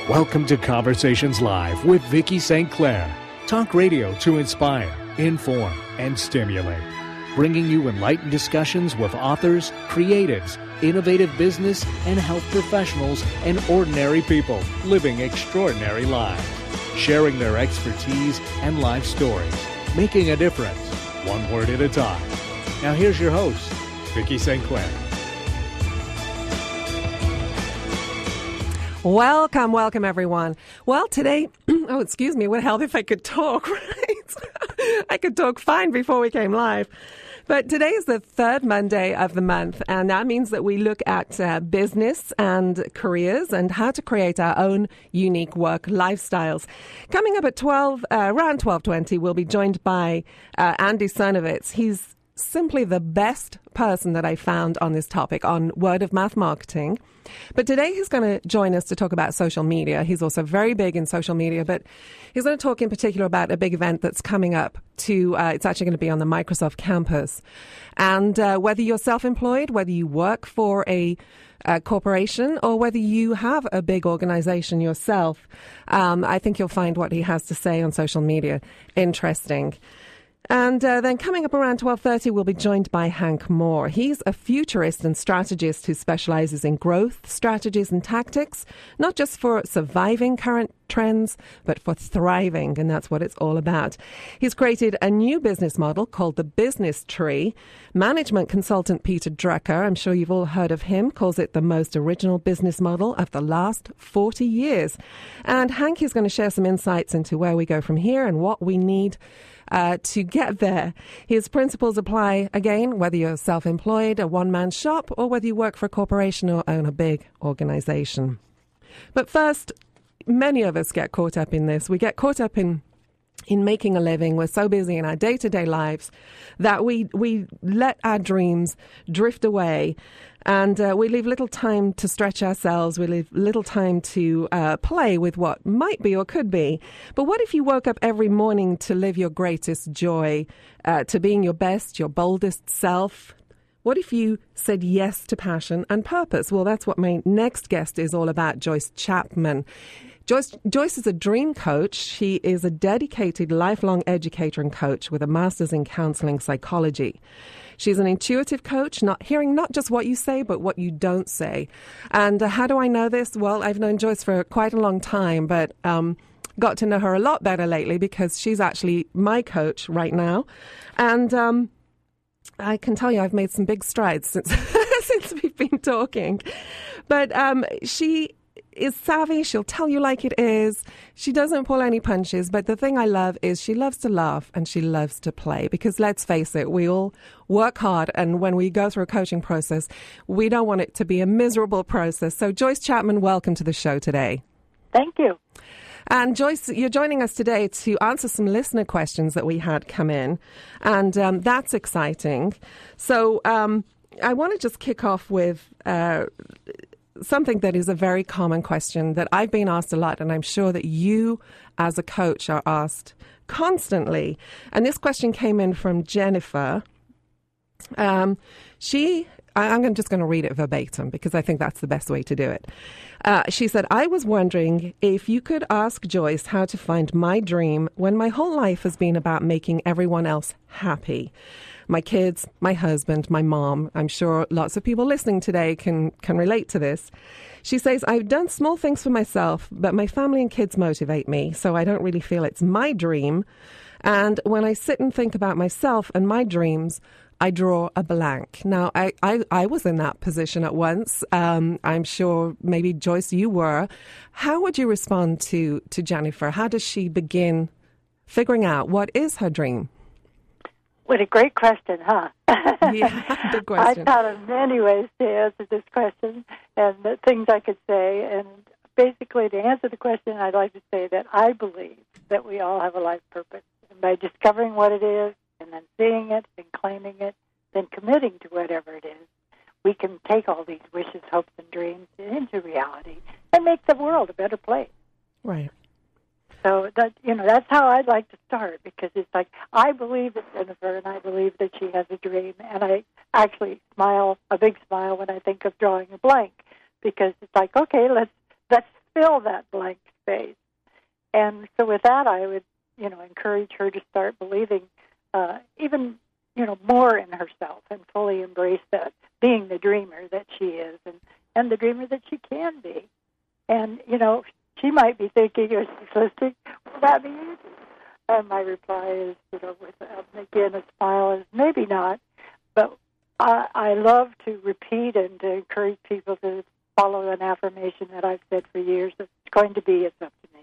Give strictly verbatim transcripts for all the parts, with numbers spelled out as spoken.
Welcome to Conversations Live with Vicki Saint Clair. Talk radio to inspire, inform, and stimulate. Bringing you enlightened discussions with authors, creatives, innovative business and health professionals, and ordinary people living extraordinary lives. Sharing their expertise and life stories. Making a difference, one word at a time. Now here's your host, Vicki Saint Clair. Welcome, welcome, everyone. Well, today, oh, excuse me, what hell if I could talk, right? I could talk fine before we came live. But today is the third Monday of the month, and that means that we look at uh, business and careers and how to create our own unique work lifestyles. Coming up at twelve, uh, around twelve twenty, we'll be joined by uh, Andy Cernovitz. He's simply the best person that I found on this topic on word of mouth marketing. But today he's going to join us to talk about social media. He's also very big in social media, but he's going to talk in particular about a big event that's coming up to, uh, it's actually going to be on the Microsoft campus. And uh, whether you're self-employed, whether you work for a, a corporation, or whether you have a big organization yourself, um, I think you'll find what he has to say on social media interesting. And uh, then coming up around twelve thirty, we'll be joined by Hank Moore. He's a futurist and strategist who specializes in growth strategies and tactics, not just for surviving current trends, but for thriving, and that's what it's all about. He's created a new business model called the Business Tree. Management consultant Peter Drucker, I'm sure you've all heard of him, calls it the most original business model of the last forty years. And Hank is going to share some insights into where we go from here and what we need Uh, to get there. His principles apply, again, whether you're self-employed, a one-man shop, or whether you work for a corporation or own a big organization. But first, many of us get caught up in this. We get caught up in in making a living. We're so busy in our day-to-day lives that we, we let our dreams drift away. And uh, we leave little time to stretch ourselves. We leave little time to uh, play with what might be or could be. But what if you woke up every morning to live your greatest joy, uh, to being your best, your boldest self? What if you said yes to passion and purpose? Well, that's what my next guest is all about, Joyce Chapman. Joyce, Joyce is a dream coach. She is a dedicated lifelong educator and coach with a master's in counseling psychology. She's an intuitive coach, not hearing not just what you say, but what you don't say. And uh, how do I know this? Well, I've known Joyce for quite a long time, but um, got to know her a lot better lately because she's actually my coach right now. And um, I can tell you I've made some big strides since since we've been talking. But um, she is savvy. She'll tell you like it is. She doesn't pull any punches. But the thing I love is she loves to laugh and she loves to play. Because let's face it, we all work hard. And when we go through a coaching process, we don't want it to be a miserable process. So Joyce Chapman, welcome to the show today. Thank you. And Joyce, you're joining us today to answer some listener questions that we had come in. And um, that's exciting. So um, I want to just kick off with Uh, something that is a very common question that I've been asked a lot, and I'm sure that you as a coach are asked constantly. And this question came in from Jennifer. Um, she, I'm just going to read it verbatim because I think that's the best way to do it. Uh, she said, I was wondering if you could ask Joyce how to find my dream when my whole life has been about making everyone else happy. My kids, my husband, my mom. I'm sure lots of people listening today can, can relate to this. She says, I've done small things for myself, but my family and kids motivate me, so I don't really feel it's my dream. And when I sit and think about myself and my dreams, I draw a blank. Now, I, I, I was in that position at once. Um, I'm sure maybe, Joyce, you were. How would you respond to, to Jennifer? How does she begin figuring out what is her dream? What a great question, huh? Yeah, good question. I thought of many ways to answer this question and the things I could say. And basically, to answer the question, I'd like to say that I believe that we all have a life purpose. And by discovering what it is, and then seeing it, and claiming it, then committing to whatever it is, we can take all these wishes, hopes, and dreams into reality and make the world a better place. Right. So that, you know, that's how I'd like to start, because it's like I believe in Jennifer, and I believe that she has a dream, and I actually smile a big smile when I think of drawing a blank, because it's like, okay, let's let's fill that blank space. And so with that, I would, you know, encourage her to start believing uh, even, you know, more in herself and fully embrace that, being the dreamer that she is and, and the dreamer that she can be. And, you know, she might be thinking, as she's listening, will that be easy? And my reply is, you know, with, um, again, a smile is maybe not. But I, I love to repeat and to encourage people to follow an affirmation that I've said for years. It's going to be, it's up to me.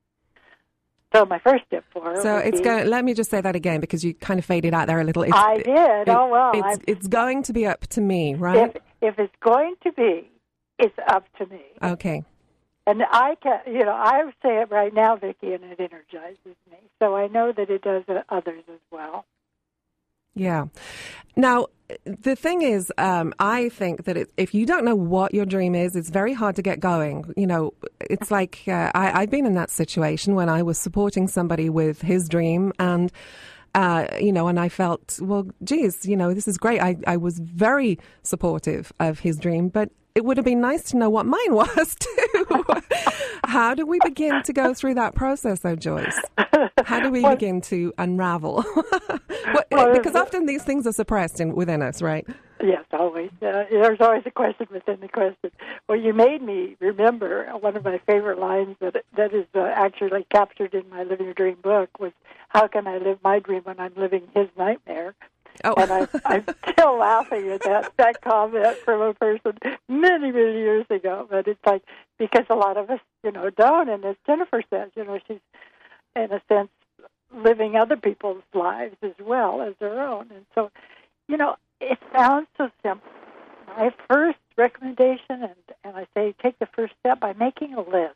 So my first step for her. So it's be, going. Let me just say that again because you kind of faded out there a little. It's, I did. It, oh well. It's, it's going to be up to me, right? If if it's going to be, it's up to me. Okay. And I can, you know, I say it right now, Vicki, and it energizes me. So I know that it does others as well. Yeah. Now, the thing is, um, I think that it, if you don't know what your dream is, it's very hard to get going. You know, it's like uh, I, I've been in that situation when I was supporting somebody with his dream and, uh, you know, and I felt, well, geez, you know, this is great. I, I was very supportive of his dream, but it would have been nice to know what mine was, too. How do we begin to go through that process, though, Joyce? How do we well, begin to unravel? what, well, because often these things are suppressed in, within us, right? Yes, always. Uh, there's always a question within the question. Well, you made me remember one of my favorite lines that that is uh, actually captured in my Living Your Dream book was, how can I live my dream when I'm living his nightmare? Oh. And I, I'm still laughing at that, that comment from a person many, many years ago. But it's like, because a lot of us, you know, don't. And as Jennifer says, you know, she's, in a sense, living other people's lives as well as her own. And so, you know, it sounds so simple. My first recommendation, and, and I say take the first step by making a list.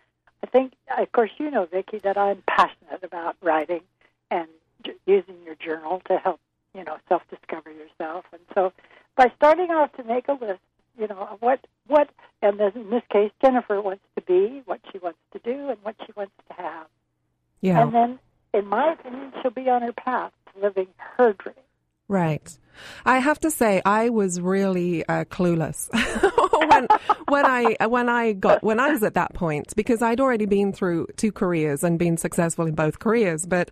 I think, of course, you know, Vicki, that I'm passionate about writing and j- using your journal to help, you know, self-discover yourself. And so by starting off to make a list, you know, of what, what, and in this case, Jennifer wants to be, what she wants to do, and what she wants to have. Yeah. And then, in my opinion, she'll be on her path to living her dream. Right. I have to say, I was really uh, clueless when when I when I got when I was at that point, because I'd already been through two careers and been successful in both careers. But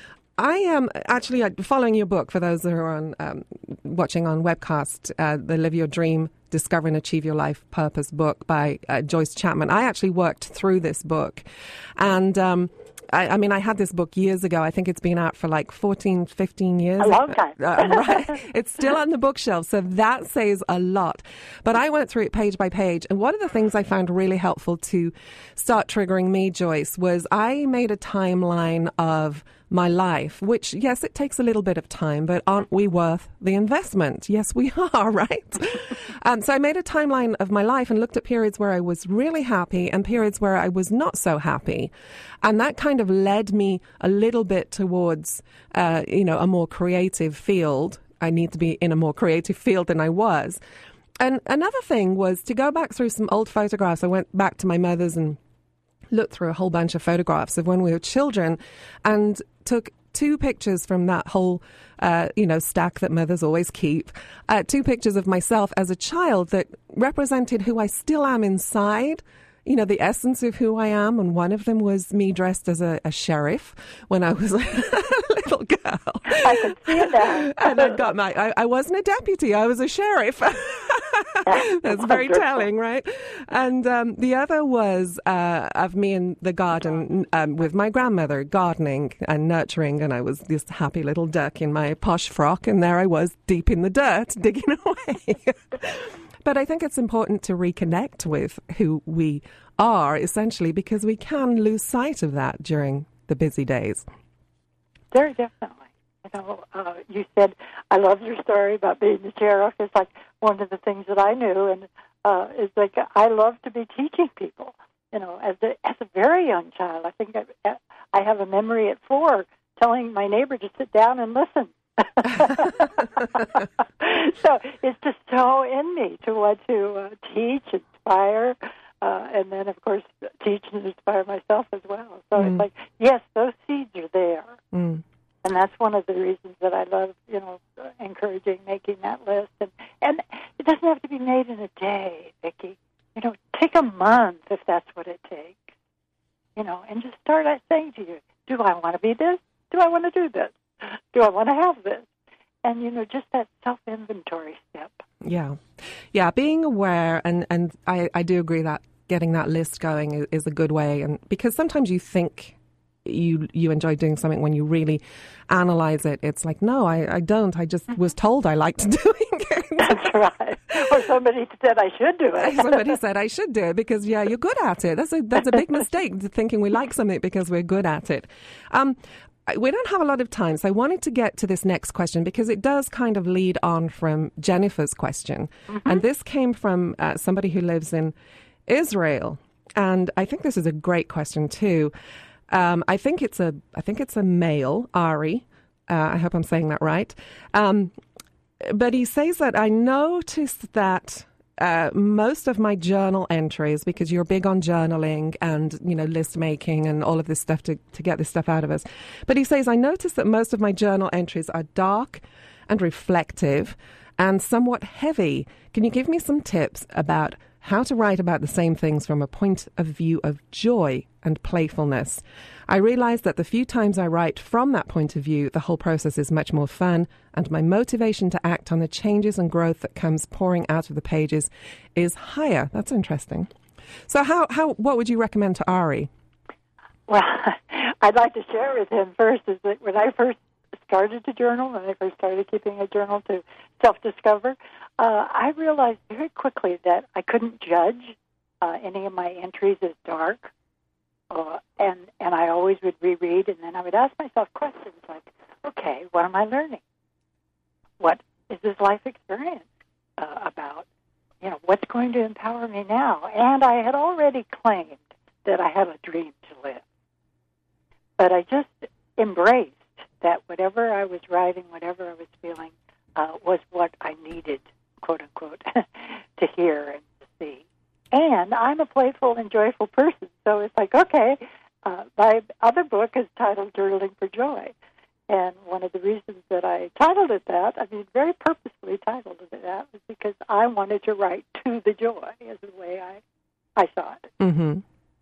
I am actually uh, following your book, for those that are on um, watching on webcast, uh, the Live Your Dream, Discover and Achieve Your Life Purpose book by uh, Joyce Chapman. I actually worked through this book, and um, I, I mean, I had this book years ago. I think it's been out for like fourteen, fifteen years. A long time. uh, right. It's still on the bookshelf, so that says a lot. But I went through it page by page, and one of the things I found really helpful to start triggering me, Joyce, was I made a timeline of my life, which, yes, it takes a little bit of time, but aren't we worth the investment? Yes, we are, right? um, so I made a timeline of my life and looked at periods where I was really happy and periods where I was not so happy. And that kind of led me a little bit towards, uh, you know, a more creative field. I need to be in a more creative field than I was. And another thing was to go back through some old photographs. I went back to my mother's and looked through a whole bunch of photographs of when we were children and took two pictures from that whole, uh, you know, stack that mothers always keep, uh, two pictures of myself as a child that represented who I still am inside, you know, the essence of who I am. And one of them was me dressed as a, a sheriff when I was a little girl. I can see it now. And I got my, I, I wasn't a deputy, I was a sheriff. That's very telling, right? And um, the other was uh, of me in the garden um, with my grandmother, gardening and nurturing. And I was this happy little duck in my posh frock. And there I was deep in the dirt, digging away. But I think it's important to reconnect with who we are, essentially, because we can lose sight of that during the busy days. Very definitely. You know, uh, you said, I love your story about being the sheriff. It's like one of the things that I knew, and uh, it's like I love to be teaching people. You know, as a, as a very young child, I think I, I have a memory at four telling my neighbor to sit down and listen. So it's just so in me to want to uh, teach, inspire, uh, and then, of course, teach and inspire myself as well. So mm. it's like, yes, those seeds are there. Mm. And that's one of the reasons that I love, you know, encouraging making that list. And, and it doesn't have to be made in a day, Vicki. You know, take a month if that's what it takes. I want to be this? Do I want to do this? Do I want to have this? And, you know, just that self-inventory step. Yeah. Yeah, being aware, and, and I, I do agree that getting that list going is, is a good way. And because sometimes you think you you enjoy doing something, when you really analyze it, it's like, no, I, I don't. I just was told I liked doing it. That's right. Or somebody said I should do it. Somebody said I should do it because, yeah, you're good at it. That's a, that's a big mistake, thinking we like something because we're good at it. Um, we don't have a lot of time, so I wanted to get to this next question because it does kind of lead on from Jennifer's question. Mm-hmm. And this came from uh, somebody who lives in Israel. And I think this is a great question too. Um, I think it's a I think it's a male, Ari. Uh, I hope I'm saying that right. Um, but he says that I noticed that uh, most of my journal entries, because you're big on journaling and, you know, list making and all of this stuff to, to get this stuff out of us. But he says, I noticed that most of my journal entries are dark and reflective and somewhat heavy. Can you give me some tips about how to write about the same things from a point of view of joy and playfulness? I realize that the few times I write from that point of view, the whole process is much more fun, and my motivation to act on the changes and growth that comes pouring out of the pages is higher. That's interesting. So how, how what would you recommend to Ari? Well, I'd like to share with him first is that when I first started to journal, when I first started keeping a journal to self-discover, Uh, I realized very quickly that I couldn't judge uh, any of my entries as dark, uh, and and I always would reread, and then I would ask myself questions like, okay, what am I learning? What is this life experience uh, about? You know, what's going to empower me now? And I had already claimed that I had a dream to live, but I just embraced that whatever I was writing, whatever I was feeling, uh, was what I needed, quote unquote, to hear and to see. And I'm a playful and joyful person, so it's like, okay, uh, my other book is titled Journaling for Joy. And one of the reasons that I titled it that, I mean, very purposefully titled it that, was because I wanted to write to the joy as the way I, I saw it. Mm-hmm.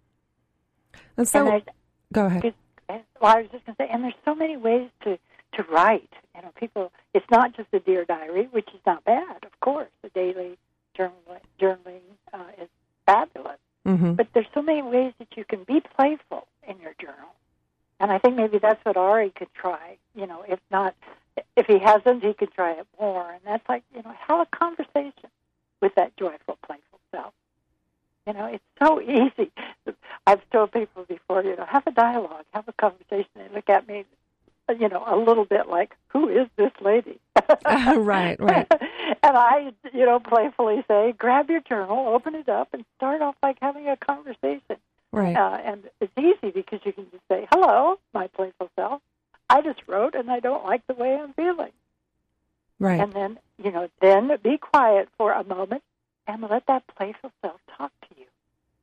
And so, and go ahead. Well, I was just going to say, and there's so many ways to, to write. You know, people, it's not just a Dear Diary, which is not bad, of course. The daily journaling, journaling uh, is fabulous. Mm-hmm. But there's so many ways that you can be playful in your journal. And I think maybe that's what Ari could try. You know, if not, if he hasn't, he could try it more. And that's like, you know, have a conversation with that joyful, playful self. You know, it's so easy. I've told people before, you know, have a dialogue, have a conversation. They look at me, you know, a little bit like, who is this lady? uh, right, right. And I, you know, playfully say, grab your journal, open it up, and start off like having a conversation. Right. Uh, and it's easy because you can just say, hello, my playful self. I just wrote, and I don't like the way I'm feeling. Right. And then, you know, then be quiet for a moment and let that playful self talk to you.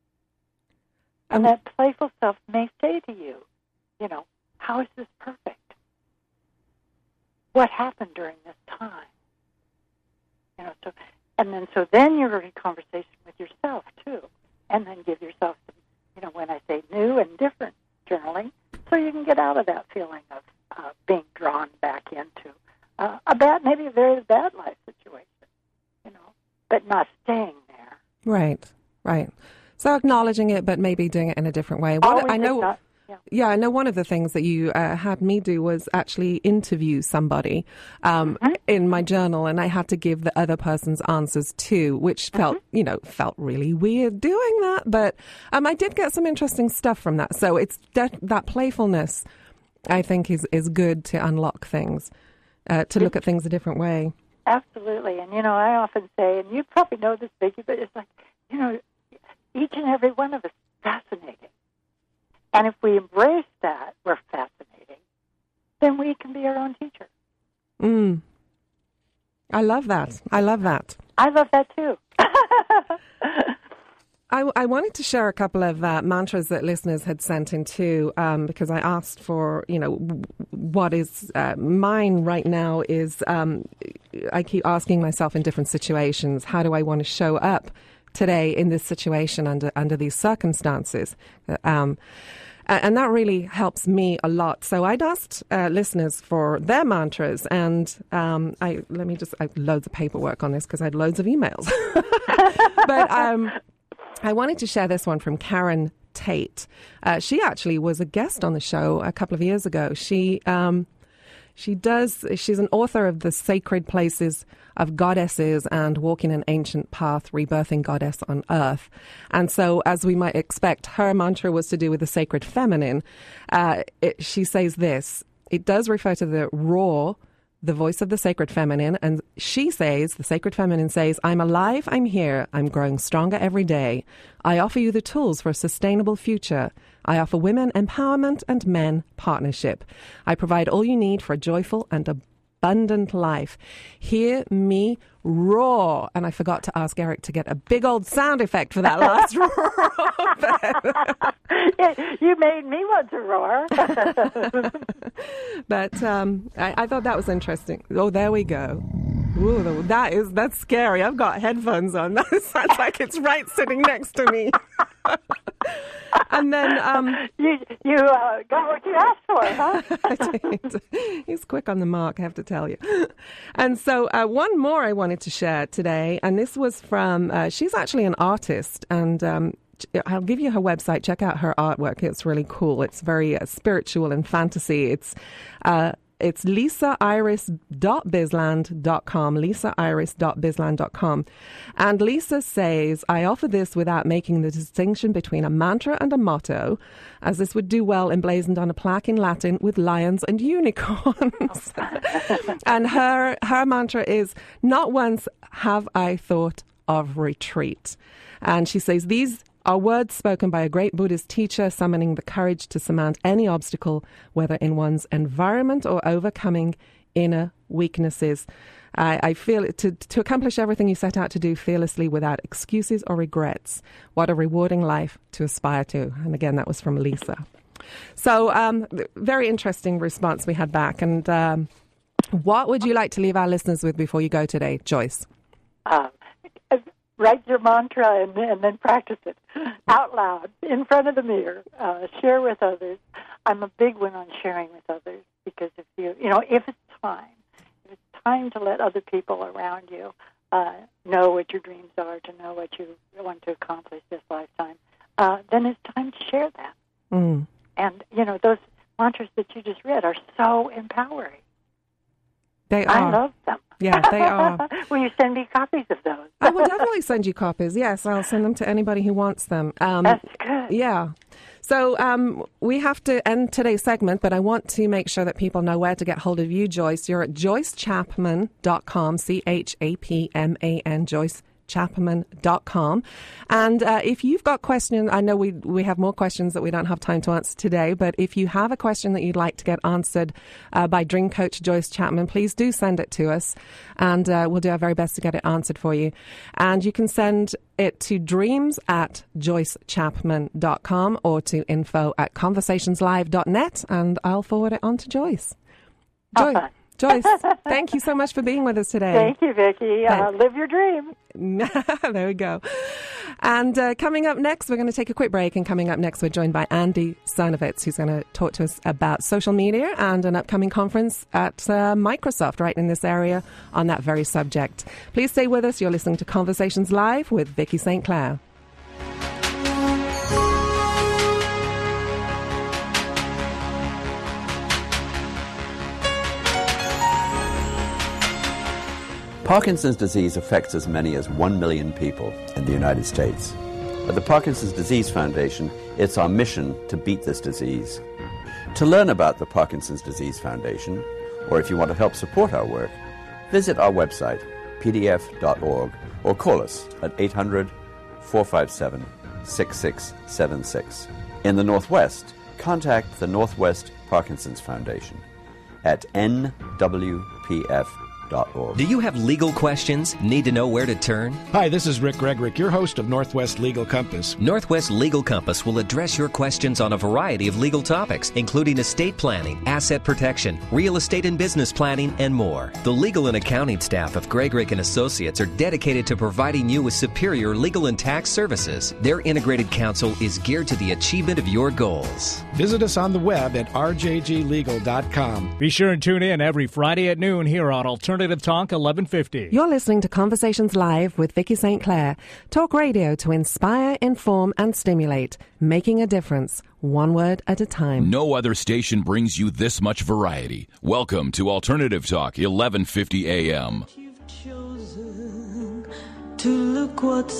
And um, that playful self may say to you, you know, how is this perfect? What happened during this time? You know, so, and then so then you're in conversation with yourself too, and then give yourself some, you know, when I say new and different journaling, so you can get out of that feeling of uh, being drawn back into uh, a bad, maybe a very bad life situation, you know, but not staying there. Right, right. So acknowledging it, but maybe doing it in a different way. What, I know. Not, yeah. yeah, I know. One of the things that you uh, had me do was actually interview somebody um, mm-hmm. in my journal, and I had to give the other person's answers too, which felt, mm-hmm. you know, felt really weird doing that. But um, I did get some interesting stuff from that. So it's de- that playfulness, I think, is is good to unlock things, uh, to look at things a different way. Absolutely, and you know, I often say, and you probably know this, Vicki, but it's like, you know, each and every one of us is fascinating. And if we embrace that, we're fascinating, then we can be our own teacher. Mm. I love that. I love that. I love that too. I, I wanted to share a couple of uh, mantras that listeners had sent in too, um, because I asked for, you know, what is uh, mine right now is um, I keep asking myself in different situations, how do I want to show up today in this situation under under these circumstances? Um, Uh, and that really helps me a lot. So I'd asked uh, listeners for their mantras, and um, I let me just, I have loads of paperwork on this because I had loads of emails. But um, I wanted to share this one from Karen Tate. Uh, she actually was a guest on the show a couple of years ago. She um, she does. She's an author of The Sacred Places of Goddesses and Walking an Ancient Path, Rebirthing Goddess on Earth. And so, as we might expect, her mantra was to do with the sacred feminine. Uh, it, she says this. It does refer to the raw, the voice of the sacred feminine. And she says, the sacred feminine says, I'm alive, I'm here, I'm growing stronger every day. I offer you the tools for a sustainable future. I offer women empowerment and men partnership. I provide all you need for a joyful and abundant life. Hear me roar. And I forgot to ask Eric to get a big old sound effect for that last roar. You made me want to roar. But um, I, I thought that was interesting. Oh, there we go. Ooh, that is, that's scary. I've got headphones on. That sounds like it's right sitting next to me. And then um, you you uh, got what you asked for, huh? I did. He's quick on the mark, I have to tell you. And so uh, one more I wanted to share today, and this was from, uh, she's actually an artist, and um, I'll give you her website. Check out her artwork. It's really cool. It's very uh, spiritual and fantasy. It's uh, It's lisa iris dot bizland dot com, lisa iris dot bizland dot com. And Lisa says, I offer this without making the distinction between a mantra and a motto, as this would do well emblazoned on a plaque in Latin with lions and unicorns. And her, her mantra is, not once have I thought of retreat. And she says, these are words spoken by a great Buddhist teacher summoning the courage to surmount any obstacle, whether in one's environment or overcoming inner weaknesses. I, I feel to, to accomplish everything you set out to do fearlessly without excuses or regrets. What a rewarding life to aspire to. And again, that was from Lisa. So um, very interesting response we had back. And um, what would you like to leave our listeners with before you go today, Joyce? Um, Write your mantra and, and then practice it out loud in front of the mirror. Uh, share with others. I'm a big one on sharing with others because if you, you know, if it's time, if it's time to let other people around you uh, know what your dreams are, to know what you want to accomplish this lifetime, uh, then it's time to share that. Mm. And, you know, those mantras that you just read are so empowering. They are. I love them. Yeah, they are. Will you send me copies of those? I will definitely send you copies. Yes, I'll send them to anybody who wants them. Um, That's good. Yeah. So um, we have to end today's segment, but I want to make sure that people know where to get hold of you, Joyce. You're at joyce chapman dot com, C H A P M A N, Joyce chapman dot com. And uh, if you've got questions, I know we we have more questions that we don't have time to answer today, but if you have a question that you'd like to get answered uh, by Dream Coach Joyce Chapman, please do send it to us, and uh, we'll do our very best to get it answered for you. And you can send it to dreams at joyce chapman dot com or to info at conversations live dot net, and I'll forward it on to Joyce. Joyce. Uh-huh. Joyce, thank you so much for being with us today. Thank you, Vicki. Uh, live your dream. There we go. And uh, coming up next, we're going to take a quick break. And coming up next, we're joined by Andy Cernovitz, who's going to talk to us about social media and an upcoming conference at uh, Microsoft right in this area on that very subject. Please stay with us. You're listening to Conversations Live with Vicki Saint Clair. Parkinson's disease affects as many as one million people in the United States. At the Parkinson's Disease Foundation, it's our mission to beat this disease. To learn about the Parkinson's Disease Foundation, or if you want to help support our work, visit our website, p d f dot org, or call us at eight hundred, four five seven, six six seven six. In the Northwest, contact the Northwest Parkinson's Foundation at n w p f dot org. Do you have legal questions? Need to know where to turn? Hi, this is Rick Gregrick, your host of Northwest Legal Compass. Northwest Legal Compass will address your questions on a variety of legal topics, including estate planning, asset protection, real estate and business planning, and more. The legal and accounting staff of Gregrick and Associates are dedicated to providing you with superior legal and tax services. Their integrated counsel is geared to the achievement of your goals. Visit us on the web at r j g legal dot com. Be sure and tune in every Friday at noon here on Alternative Talk eleven fifty. You're listening to Conversations Live with Vicki Saint Clair. Talk radio to inspire, inform, and stimulate. Making a difference, one word at a time. No other station brings you this much variety. Welcome to Alternative Talk eleven fifty A M. You've chosen to look what's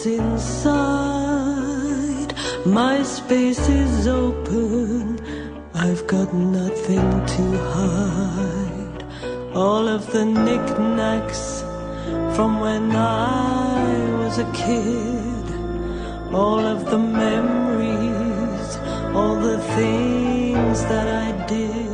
inside. My space is open. I've got nothing to hide. All of the knickknacks from when I was a kid. All of the memories, all the things that I did.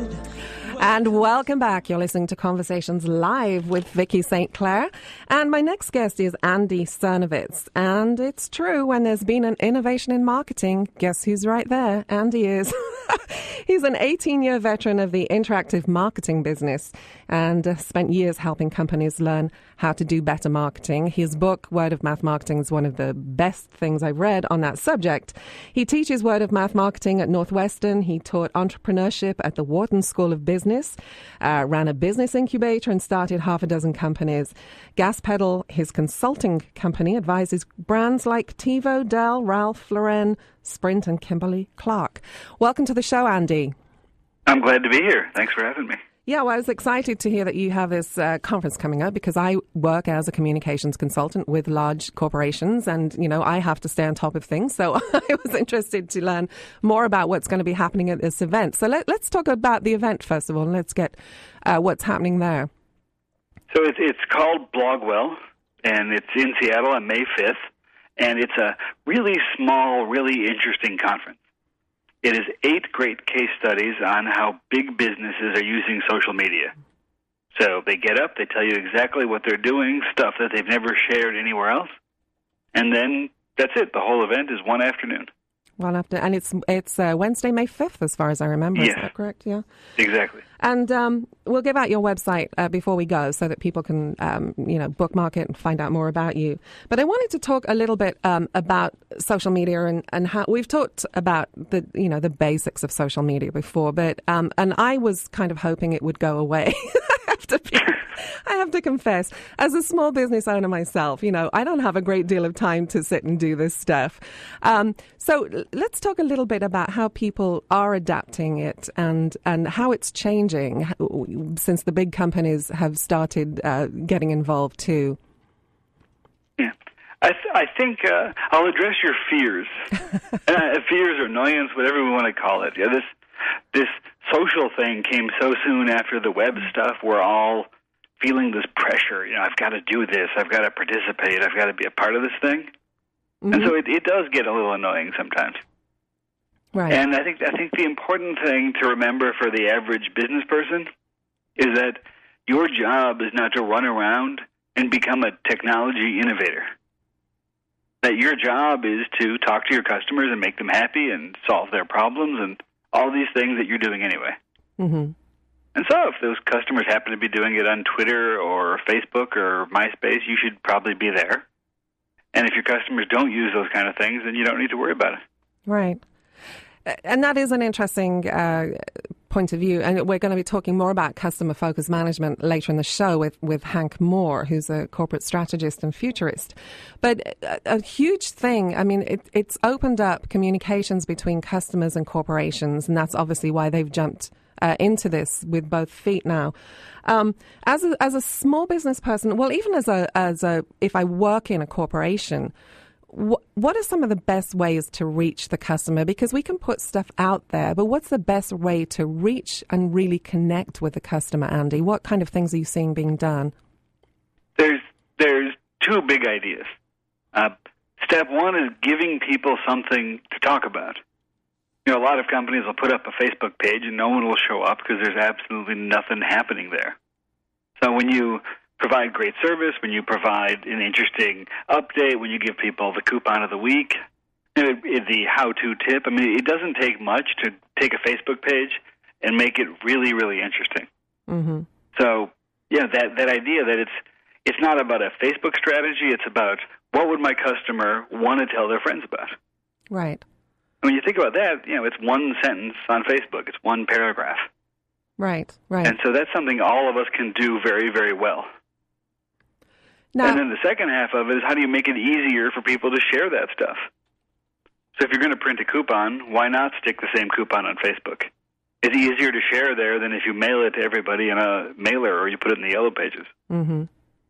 And welcome back. You're listening to Conversations Live with Vicki Saint Clair. And my next guest is Andy Sernovitz. And it's true, when there's been an innovation in marketing, guess who's right there? Andy is. He's an eighteen-year veteran of the interactive marketing business and uh, spent years helping companies learn how to do better marketing. His book, Word of Mouth Marketing, is one of the best things I've read on that subject. He teaches word of mouth marketing at Northwestern. He taught entrepreneurship at the Wharton School of Business, uh, ran a business incubator and started half a dozen companies. Gas Pedal, his consulting company, advises brands like TiVo, Dell, Ralph Lauren, Sprint, and Kimberly-Clark. Welcome to the show, Andy. I'm glad to be here. Thanks for having me. Yeah, well, I was excited to hear that you have this uh, conference coming up, because I work as a communications consultant with large corporations, and, you know, I have to stay on top of things. So I was interested to learn more about what's going to be happening at this event. So let, let's talk about the event, first of all, and let's get uh, what's happening there. So it's, it's called Blogwell, and it's in Seattle on May fifth, and it's a really small, really interesting conference. It is eight great case studies on how big businesses are using social media. So they get up, they tell you exactly what they're doing, stuff that they've never shared anywhere else, and then that's it. The whole event is one afternoon. One after, and it's it's uh, Wednesday, May fifth, as far as I remember. Yes. Is that correct? Yeah. Exactly. And um, we'll give out your website uh, before we go, so that people can, um, you know, bookmark it and find out more about you. But I wanted to talk a little bit um, about social media and, and how we've talked about the, you know, the basics of social media before. But um, and I was kind of hoping it would go away. I have to be, I have to confess, as a small business owner myself, you know, I don't have a great deal of time to sit and do this stuff. Um, so let's talk a little bit about how people are adapting it and, and how it's changing since the big companies have started uh, getting involved too. Yeah. I, th- I think uh, I'll address your fears. uh, fears or annoyance, whatever we want to call it. Yeah, this this social thing came so soon after the web stuff. We're all feeling this pressure. You know, I've got to do this. I've got to participate. I've got to be a part of this thing. Mm-hmm. And so it, it does get a little annoying sometimes. Right. And I think I think the important thing to remember for the average business person is that your job is not to run around and become a technology innovator. That your job is to talk to your customers and make them happy and solve their problems and all these things that you're doing anyway. Mm-hmm. And so if those customers happen to be doing it on Twitter or Facebook or MySpace, you should probably be there. And if your customers don't use those kind of things, then you don't need to worry about it. Right. And that is an interesting uh, point of view. And we're going to be talking more about customer focus management later in the show with, with Hank Moore, who's a corporate strategist and futurist. But a, a huge thing, I mean, it, it's opened up communications between customers and corporations, and that's obviously why they've jumped uh, into this with both feet now. Um, as a, as a small business person, well, even as a as a if I work in a corporation, what are some of the best ways to reach the customer? Because we can put stuff out there, but what's the best way to reach and really connect with the customer, Andy? What kind of things are you seeing being done? There's there's two big ideas. Uh, step one is giving people something to talk about. You know, a lot of companies will put up a Facebook page and no one will show up because there's absolutely nothing happening there. So when you provide great service, when you provide an interesting update, when you give people the coupon of the week, you know, the how-to tip, I mean, it doesn't take much to take a Facebook page and make it really, really interesting. Mm-hmm. So, yeah, that, that idea that it's it's not about a Facebook strategy, it's about what would my customer want to tell their friends about. Right. When you think about that, you know, it's one sentence on Facebook. It's one paragraph. Right, right. And so that's something all of us can do very, very well. Now, and then the second half of it is how do you make it easier for people to share that stuff? So if you're going to print a coupon, why not stick the same coupon on Facebook? It's easier to share there than if you mail it to everybody in a mailer or you put it in the Yellow Pages. Mm-hmm.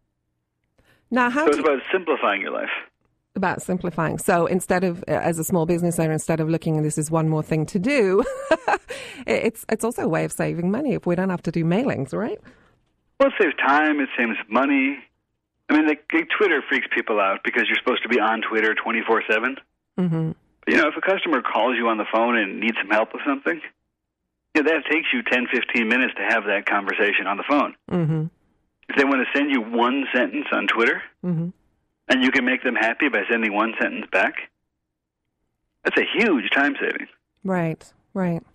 Now, how so it's do about simplifying your life. About simplifying. So instead of, as a small business owner, instead of looking at this as one more thing to do, it's it's also a way of saving money if we don't have to do mailings, right? Well, it saves time, it saves money. I mean, like, Twitter freaks people out because you're supposed to be on Twitter twenty-four seven. Mm-hmm. But, you know, if a customer calls you on the phone and needs some help with something, you know, that takes you ten, fifteen minutes to have that conversation on the phone. Mm-hmm. If they want to send you one sentence on Twitter, mm-hmm. and you can make them happy by sending one sentence back, that's a huge time saving. Right, right.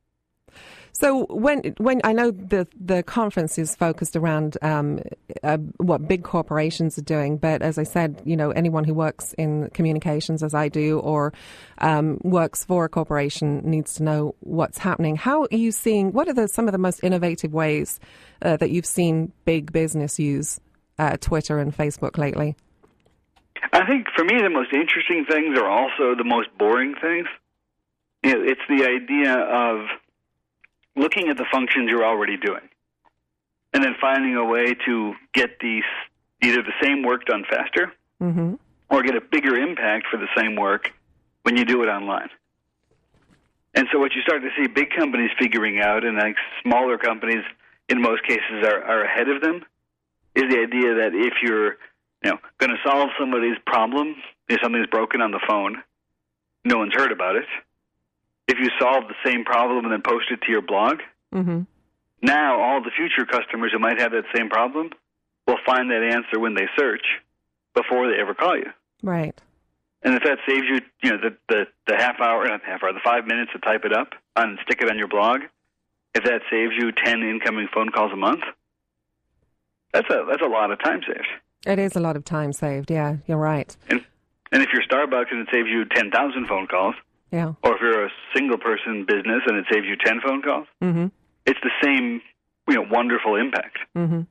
So when when I know the the conference is focused around um, uh, what big corporations are doing, but as I said, you know, anyone who works in communications, as I do, or um, works for a corporation needs to know what's happening. How are you seeing? What are the some of the most innovative ways uh, that you've seen big business use uh, Twitter and Facebook lately? I think for me, the most interesting things are also the most boring things. You know, it's the idea of looking at the functions you're already doing and then finding a way to get these, either the same work done faster mm-hmm. or get a bigger impact for the same work when you do it online. And so what you start to see big companies figuring out, and like smaller companies in most cases are, are ahead of them, is the idea that if you're you know, going to solve somebody's problem, if something's broken on the phone, no one's heard about it. If you solve the same problem and then post it to your blog, mm-hmm. now all the future customers who might have that same problem will find that answer when they search before they ever call you. Right. And if that saves you, you know, the the, the half hour, not half hour, the five minutes to type it up and stick it on your blog, if that saves you ten incoming phone calls a month, that's a that's a lot of time saved. It is a lot of time saved. Yeah, you're right. And and if you're Starbucks and it saves you ten thousand phone calls. Yeah. Or if you're a single-person business and it saves you ten phone calls, mm-hmm. it's the same, you know, wonderful impact. Mm-hmm.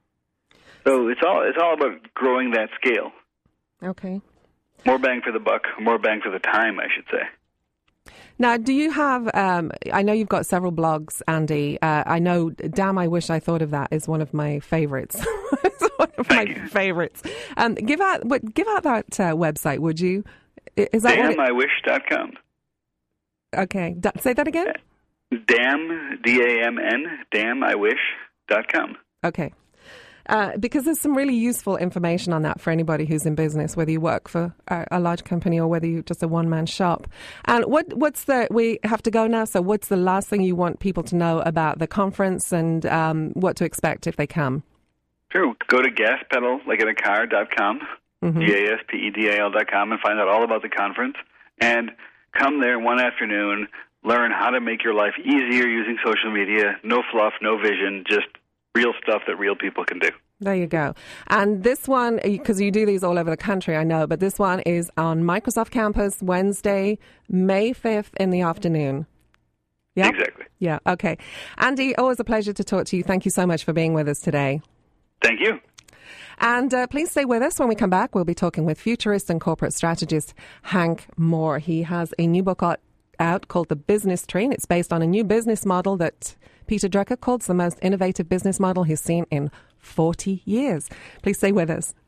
So it's all it's all about growing that scale. Okay. More bang for the buck, more bang for the time, I should say. Now, do you have, um, I know you've got several blogs, Andy. Uh, I know, Damn, I Wish I Thought of That is one of my favorites. It's one of Thank my you. favorites. Um, give out, what, give out that uh, website, would you? Is that damn I wish dot com. Okay. D- say that again? Damn, D A M N, damn I wish dot com. Okay. Uh, because there's some really useful information on that for anybody who's in business, whether you work for a, a large company or whether you're just a one-man shop. And what what's the, we have to go now, so what's the last thing you want people to know about the conference and um, what to expect if they come? Sure. Go to gas pedal like in a car dot com, mm-hmm. G A S P E D A L dot com, and find out all about the conference. And come there one afternoon, learn how to make your life easier using social media. No fluff, no vision, just real stuff that real people can do. There you go. And this one, because you do these all over the country, I know, but this one is on Microsoft Campus, Wednesday, May fifth in the afternoon. Yeah? Exactly. Yeah, okay. Andy, always a pleasure to talk to you. Thank you so much for being with us today. Thank you. And uh, please stay with us. When we come back, we'll be talking with futurist and corporate strategist Hank Moore. He has a new book out, out called The Business Tree. It's based on a new business model that Peter Drucker calls the most innovative business model he's seen in forty years. Please stay with us.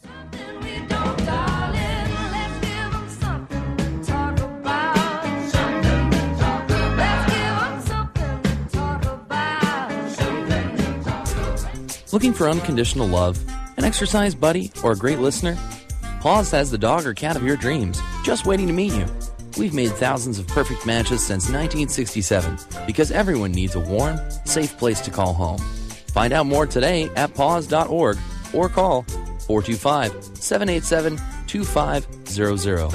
Looking for unconditional love, an exercise buddy, or a great listener? Paws has the dog or cat of your dreams, just waiting to meet you. We've made thousands of perfect matches since nineteen sixty-seven because everyone needs a warm, safe place to call home. Find out more today at pause dot org or call four two five, seven eight seven, two five zero zero.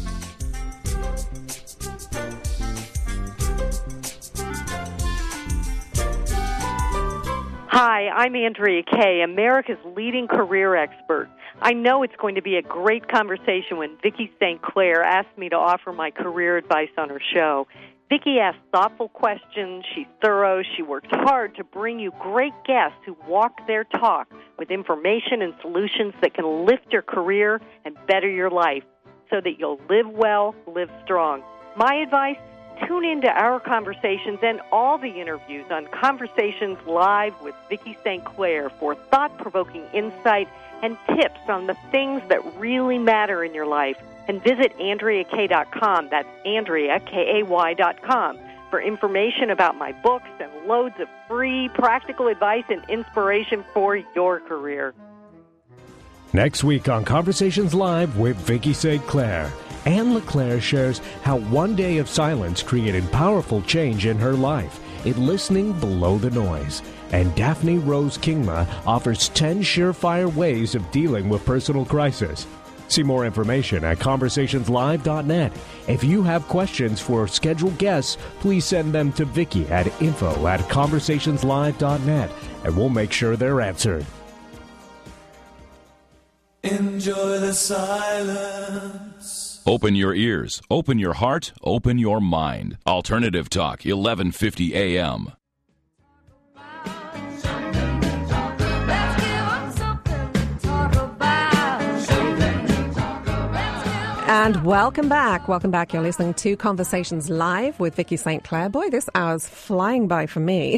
Hi, I'm Andrea Kay, America's leading career expert. I know it's going to be a great conversation when Vicki Saint Clair asked me to offer my career advice on her show. Vicki asks thoughtful questions, she's thorough, she works hard to bring you great guests who walk their talk with information and solutions that can lift your career and better your life so that you'll live well, live strong. My advice? Tune into our conversations and all the interviews on Conversations Live with Vicki Saint Clair for thought-provoking insight and tips on the things that really matter in your life. And visit Andrea Kay dot com, that's Andrea, K A Y dot com, for information about my books and loads of free practical advice and inspiration for your career. Next week on Conversations Live with Vicki Saint Clair, Anne LeClaire shares how one day of silence created powerful change in her life in listening below the noise. And Daphne Rose Kingma offers ten surefire ways of dealing with personal crisis. See more information at conversations live dot net. If you have questions for scheduled guests, please send them to Vicki at info at conversations live dot net, and we'll make sure they're answered. Enjoy the silence. Open your ears, open your heart, open your mind. Alternative Talk, eleven fifty A M. And welcome back. Welcome back. You're listening to Conversations Live with Vicki Saint Clair. Boy, this hour's flying by for me.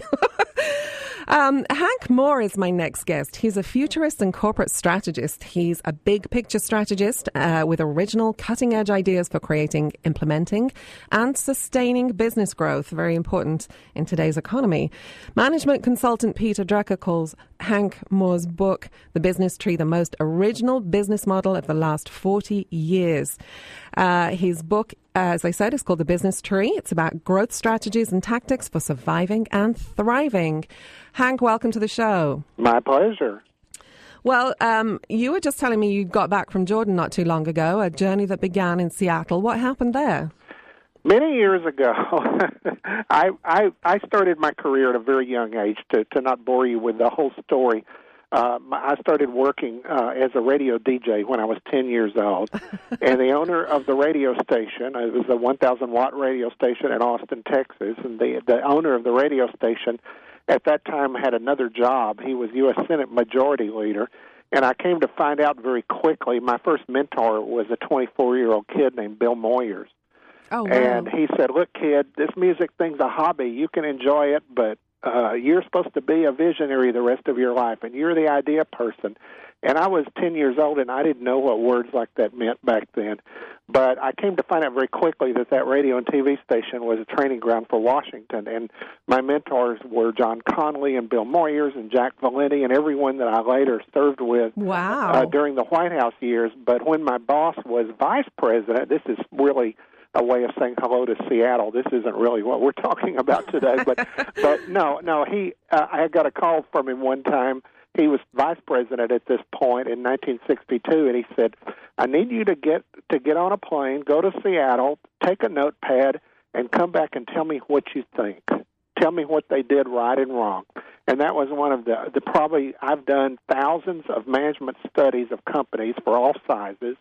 Um, Hank Moore is my next guest. He's a futurist and corporate strategist. He's a big picture strategist uh, with original cutting edge ideas for creating, implementing and sustaining business growth. Very important in today's economy. Management consultant Peter Drucker calls Hank Moore's book, The Business Tree, the most original business model of the last forty years. Uh, his book, as I said, is called The Business Tree. It's about growth strategies and tactics for surviving and thriving. Hank, welcome to the show. My pleasure. Well, um, you were just telling me you got back from Jordan not too long ago, a journey that began in Seattle. What happened there? Many years ago, I, I I started my career at a very young age. To, to not bore you with the whole story, uh, I started working uh, as a radio D J when I was ten years old. And the owner of the radio station, it was a one thousand watt radio station in Austin, Texas, and the, the owner of the radio station at that time had another job. He was U S Senate Majority Leader. And I came to find out very quickly, my first mentor was a twenty-four-year-old kid named Bill Moyers. Oh, wow. And he said, look, kid, this music thing's a hobby. You can enjoy it, but uh, you're supposed to be a visionary the rest of your life, and you're the idea person. And I was ten years old, and I didn't know what words like that meant back then. But I came to find out very quickly that that radio and T V station was a training ground for Washington. And my mentors were John Connolly and Bill Moyers and Jack Valenti and everyone that I later served with wow. uh, during the White House years. But when my boss was vice president, this is really a way of saying hello to Seattle. This isn't really what we're talking about today. But, but no, no, he. Uh, I got a call from him one time. He was vice president at this point in nineteen sixty-two, and he said, I need you to get to get on a plane, go to Seattle, take a notepad, and come back and tell me what you think. Tell me what they did right and wrong. And that was one of the, the probably, I've done thousands of management studies of companies for all sizes.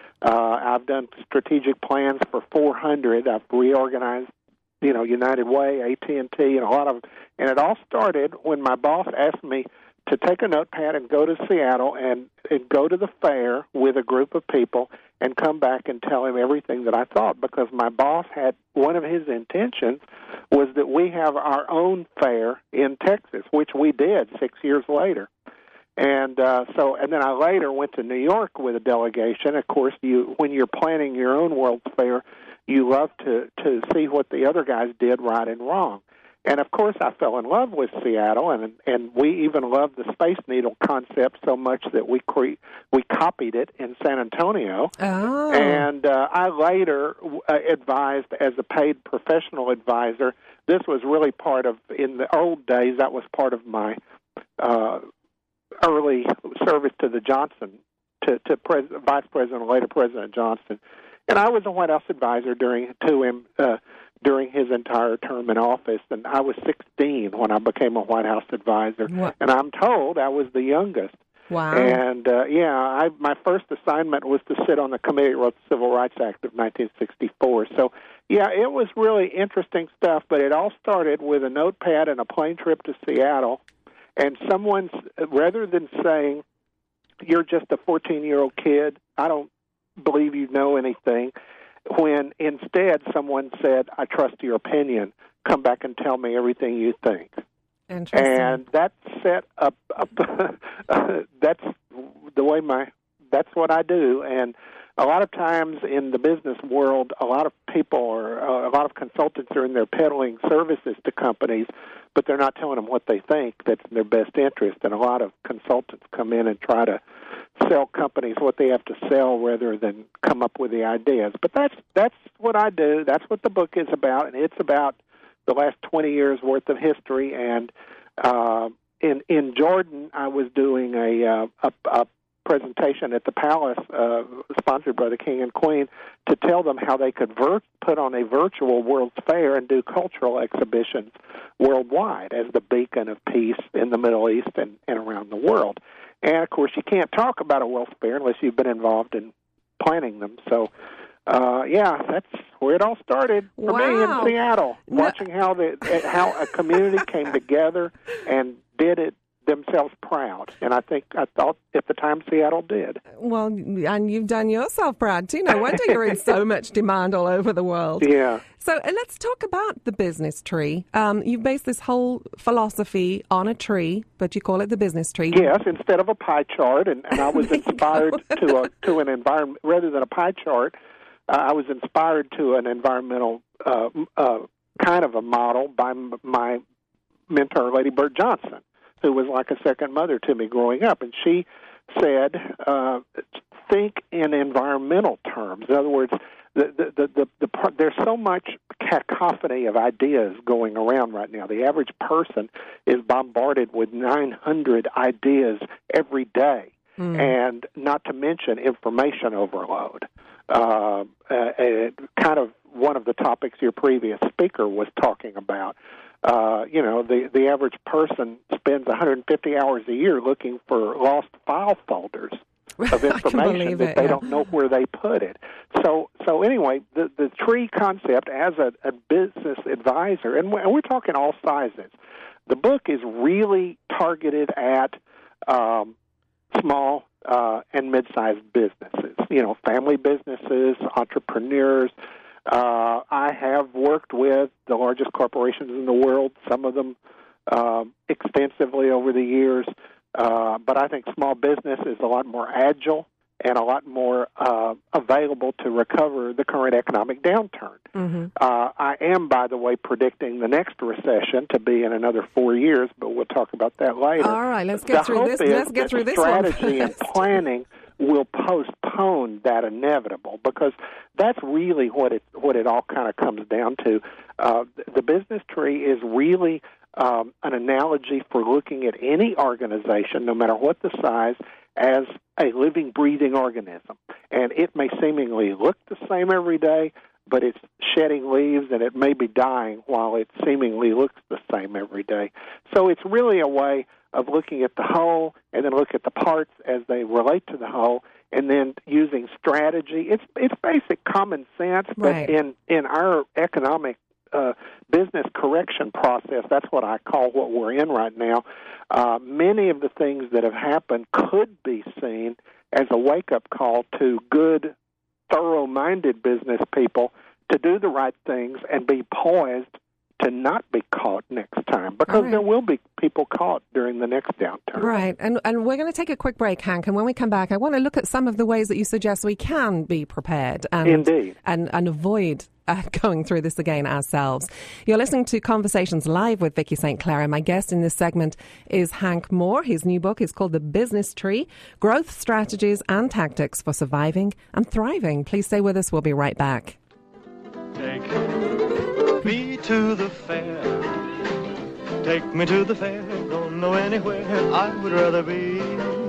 Uh, I've done strategic plans for four hundred. I've reorganized, you know, United Way, A T and T, and a lot of, and it all started when my boss asked me to take a notepad and go to Seattle and, and go to the fair with a group of people and come back and tell him everything that I thought, because my boss had, one of his intentions was that we have our own fair in Texas, which we did six years later. And uh, so, and then I later went to New York with a delegation. Of course, you when you're planning your own World's Fair, you love to, to see what the other guys did right and wrong. And, of course, I fell in love with Seattle, and and we even loved the Space Needle concept so much that we cre- we copied it in San Antonio. Oh. And uh, I later uh, advised as a paid professional advisor. This was really part of, in the old days, that was part of my uh, early service to the Johnson, to, to Pres- Vice President, later President Johnson. And I was a White House advisor during to him uh, during his entire term in office. And I was sixteen when I became a White House advisor. What? And I'm told I was the youngest. Wow. And, uh, yeah, I, my first assignment was to sit on the committee that wrote the Civil Rights Act of nineteen sixty-four. So, yeah, it was really interesting stuff, but it all started with a notepad and a plane trip to Seattle. And someone, rather than saying, you're just a fourteen-year-old kid, I don't believe you know anything, when instead someone said, I trust your opinion, come back and tell me everything you think. And that set up, up uh, that's the way my, that's what I do. And a lot of times in the business world, a lot of people or uh, a lot of consultants are in there peddling services to companies, but they're not telling them what they think that's in their best interest. And a lot of consultants come in and try to sell companies what they have to sell rather than come up with the ideas. But that's that's what I do. That's what the book is about, and it's about the last twenty years worth of history. And uh, in in Jordan, I was doing a uh, a, a presentation at the Palace, uh, sponsored by the King and Queen, to tell them how they could vir- put on a virtual World's Fair and do cultural exhibitions worldwide as the beacon of peace in the Middle East and, and around the world. And, of course, you can't talk about a World's Fair unless you've been involved in planning them. So, uh, yeah, that's where it all started for wow. me in Seattle, no. watching how the how a community came together and did it themselves proud. And I think, I thought at the time Seattle did. Well, and you've done yourself proud too. No wonder you're in so much demand all over the world. Yeah. So uh, let's talk about the business tree. Um, you've based this whole philosophy on a tree, but you call it the business tree. Yes, instead of a pie chart. And, and I was inspired to a, to an environment, rather than a pie chart, uh, I was inspired to an environmental uh, uh, kind of a model by m- my mentor, Lady Bird Johnson, who was like a second mother to me growing up. And she said, uh, think in environmental terms. In other words, the, the, the, the, the part, there's so much cacophony of ideas going around right now. The average person is bombarded with nine hundred ideas every day, mm. and not to mention information overload. Uh, uh, kind of one of the topics your previous speaker was talking about. Uh, you know, the, the average person spends one hundred fifty hours a year looking for lost file folders of information that it, they yeah. don't know where they put it. So, so anyway, the, the tree concept as a, a business advisor, and we're talking all sizes, the book is really targeted at um, small uh, and mid-sized businesses, you know, family businesses, entrepreneurs. Uh, I have worked with the largest corporations in the world, some of them uh, extensively over the years, uh, but I think small business is a lot more agile and a lot more uh, available to recover the current economic downturn. Mm-hmm. Uh, I am, by the way, predicting the next recession to be in another four years, but we'll talk about that later. All right, let's get the through hope this. Is Let's get that through this one. Strategy and planning will postpone that inevitable, because that's really what it what it all kind of comes down to. Uh, the business tree is really um, an analogy for looking at any organization, no matter what the size, as a living, breathing organism. And it may seemingly look the same every day, but it's shedding leaves and it may be dying while it seemingly looks the same every day. So it's really a way of looking at the whole and then look at the parts as they relate to the whole, and then using strategy. It's it's basic common sense, but right. in, in our economic uh, business correction process, that's what I call what we're in right now. Uh, many of the things that have happened could be seen as a wake-up call to good, thorough-minded business people to do the right things and be poised to not be caught next time, because right. there will be people caught during the next downturn. Right, and and we're going to take a quick break, Hank, and when we come back, I want to look at some of the ways that you suggest we can be prepared and, Indeed. and, and avoid uh, going through this again ourselves. You're listening to Conversations Live with Vicki Saint Clair, and my guest in this segment is Hank Moore. His new book is called The Business Tree, Growth Strategies and Tactics for Surviving and Thriving. Please stay with us. We'll be right back. Take me to the fair. Take me to the fair, don't know anywhere I would rather be.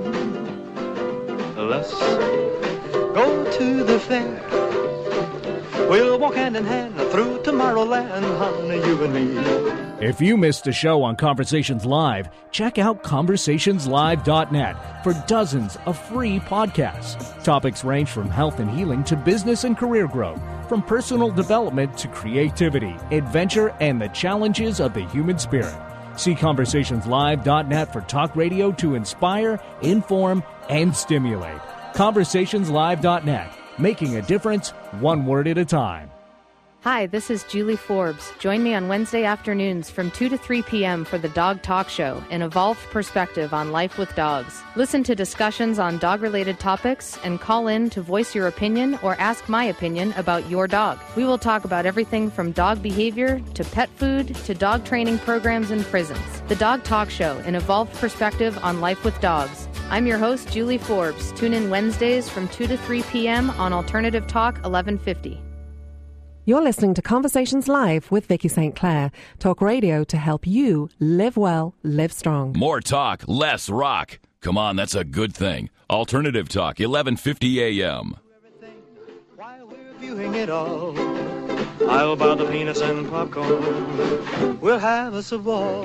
Let's go to the fair. We'll walk hand in hand through Tomorrowland, honey, you and me. If you missed a show on Conversations Live, check out conversations live dot net for dozens of free podcasts. Topics range from health and healing to business and career growth, from personal development to creativity, adventure, and the challenges of the human spirit. See conversations live dot net for talk radio to inspire, inform, and stimulate. conversations live dot net, making a difference one word at a time. Hi, this is Julie Forbes. Join me on Wednesday afternoons from two to three p.m. for the Dog Talk Show, an evolved perspective on life with dogs. Listen to discussions on dog-related topics and call in to voice your opinion or ask my opinion about your dog. We will talk about everything from dog behavior to pet food to dog training programs in prisons. The Dog Talk Show, an evolved perspective on life with dogs. I'm your host, Julie Forbes. Tune in Wednesdays from two to three p.m. on Alternative Talk eleven fifty. You're listening to Conversations Live with Vicki Saint Clair. Talk radio to help you live well, live strong. More talk, less rock. Come on, that's a good thing. Alternative Talk, eleven fifty a.m. While we're viewing it all, I'll buy the peanuts and popcorn. We'll have us a ball.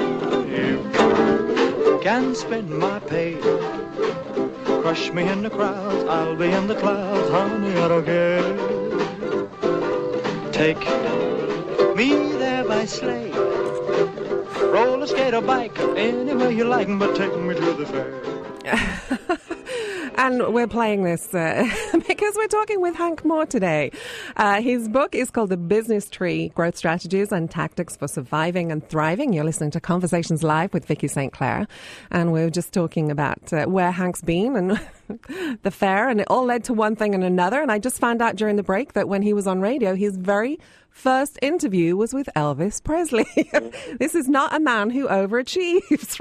You can spend my pay. Crush me in the crowds, I'll be in the clouds, honey, I don't care. Take me there by sleigh, roller skate or bike, any way you like, but take me to the fair. And we're playing this uh, because we're talking with Hank Moore today. Uh, his book is called The Business Tree, Growth Strategies and Tactics for Surviving and Thriving. You're listening to Conversations Live with Vicki Saint Clair. And we're just talking about uh, where Hank's been and the fair, and it all led to one thing and another. And I just found out during the break that when he was on radio, his very first interview was with Elvis Presley. This is not a man who overachieves,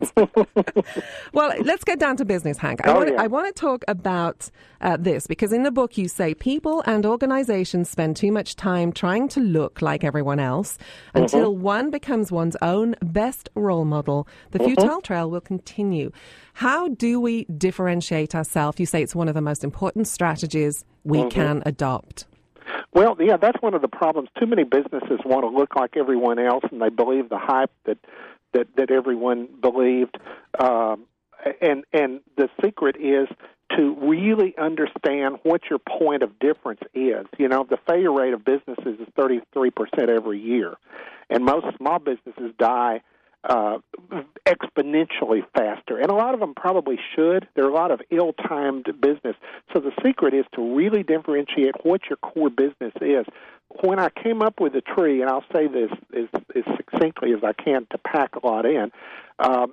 right? Well, let's get down to business, Hank. I, oh, want, yeah. I want to talk about uh, this because in the book you say people and organizations spend too much time trying to look like everyone else mm-hmm. until one becomes one's own best role model. The mm-hmm. futile trail will continue. How do we differentiate ourselves? You say it's one of the most important strategies we mm-hmm. can adopt. Well, yeah, that's one of the problems. Too many businesses want to look like everyone else, and they believe the hype that that, that everyone believed. Um, and and the secret is to really understand what your point of difference is. You know, the failure rate of businesses is thirty-three percent every year, and most small businesses die uh, exponentially faster. And a lot of them probably should. There are a lot of ill-timed business. So the secret is to really differentiate what your core business is. When I came up with the tree, and I'll say this as, as succinctly as I can to pack a lot in, um,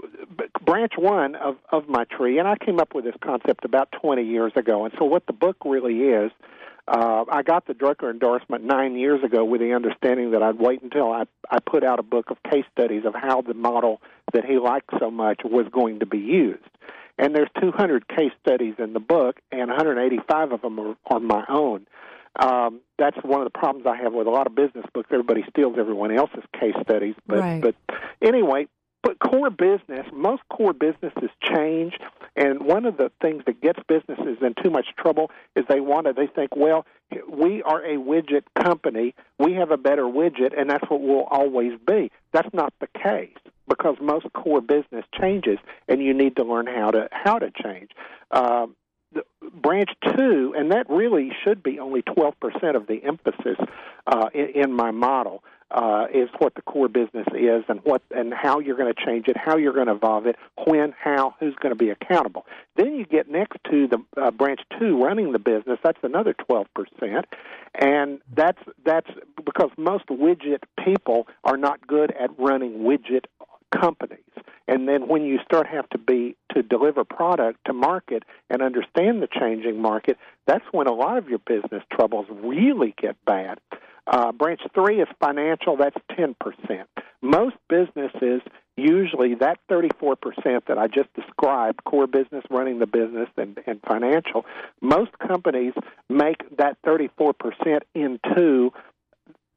branch one of, of my tree, and I came up with this concept about twenty years ago. And so what the book really is, Uh, I got the Drucker endorsement nine years ago with the understanding that I'd wait until I, I put out a book of case studies of how the model that he liked so much was going to be used. And there's two hundred case studies in the book, and one hundred eighty-five of them are, are my own. Um, that's one of the problems I have with a lot of business books. Everybody steals everyone else's case studies. But, right. but anyway, but core business, most core businesses change, and one of the things that gets businesses in too much trouble is they want to, they think, well, we are a widget company, we have a better widget, and that's what we'll always be. That's not the case, because most core business changes, and you need to learn how to how to change. Uh, the, branch two, and that really should be only twelve percent of the emphasis uh, in, in my model. Uh, is what the core business is, and what and how you're going to change it, how you're going to evolve it, when, how, who's going to be accountable. Then you get next to the uh, branch two, running the business. That's another twelve percent, and that's that's because most widget people are not good at running widget companies. And then when you start have to be to deliver product to market and understand the changing market, that's when a lot of your business troubles really get bad. Uh, branch three is financial. That's ten percent. Most businesses, usually that thirty-four percent that I just described, core business, running the business, and, and financial, most companies make that thirty-four percent into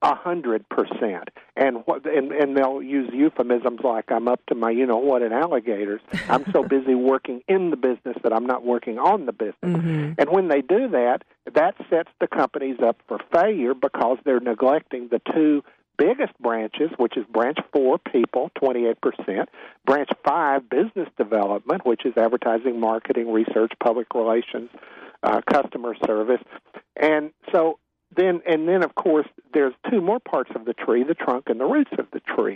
A hundred percent, and what and, and they'll use euphemisms like "I'm up to my you know what" in alligators. I'm so busy working in the business that I'm not working on the business. Mm-hmm. And when they do that, that sets the companies up for failure because they're neglecting the two biggest branches, which is branch four, people, twenty-eight percent, branch five, business development, which is advertising, marketing, research, public relations, uh, customer service, and so. Then and then, of course, there's two more parts of the tree, the trunk and the roots of the tree.